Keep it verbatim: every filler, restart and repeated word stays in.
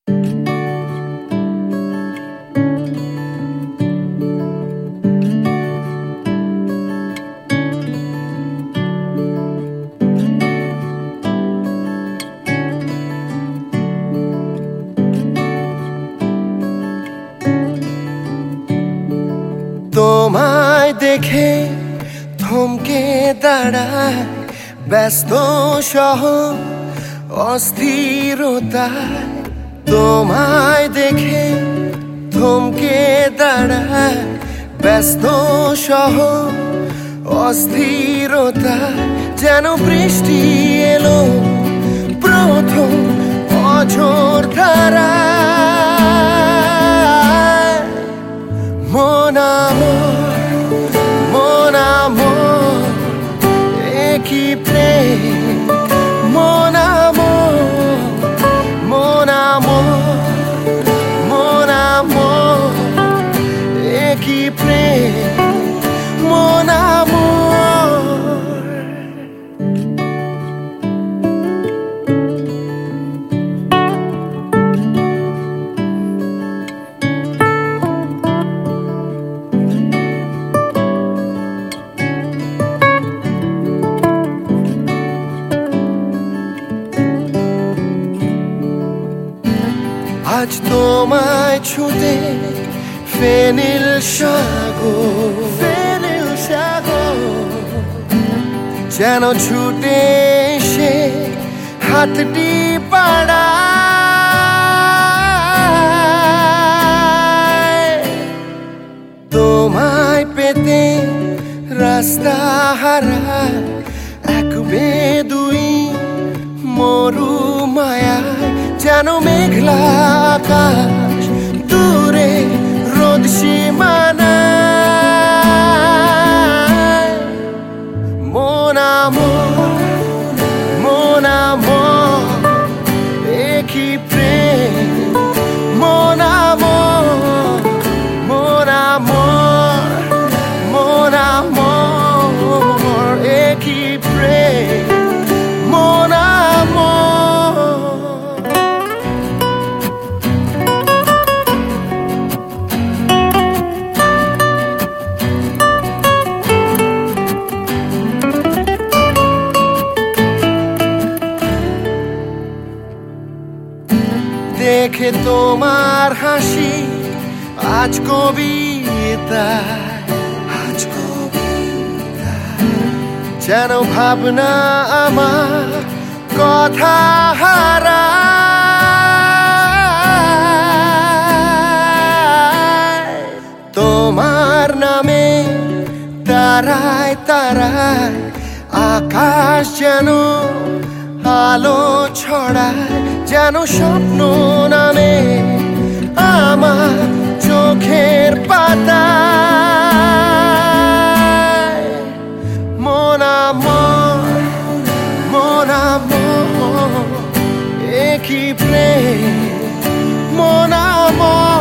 তোমায় দেখে থমকে দাঁড়ায় ব্যস্ত শহর অস্থিরতায়। তোমায় দেখে থমকে দাঁড়ায় ব্যস্ত শহর অস্থিরতায়। যেন বৃষ্টি এলো প্রথম অঝোর ধারায়। মন আমার মন আমার একই প্রেম। মন আমার মন আমার মন আমার একই প্রেম। মন আমার আজ তোমায় ছুঁতে ফেনিল সাগর ফেনিল সাগর যেন ছুটে এসে হাতটি বাড়ায়। তোমায় পেতে রাস্তা হারায় এক বেদুই মরু মায়ায়। যেন মেঘলা আকাশ দূরে রোদ সীমানায়। মন আমার মন আমার একই প্রেম। মন আমার মন আমার মন আমার একই প্রেম। মন আমার দেখে তোমার হাসি আজ কবিতা আজ কবিতা। যেন ভাবনা আমার কথা হারায়। তোমার নামে তারায় তারায় আকাশ যেন আলো ছড়ায়। যেন স্বপ্ন নামে আমার চোখের পাতায়। মন আমার মন আমার একই প্রেম। মন আমার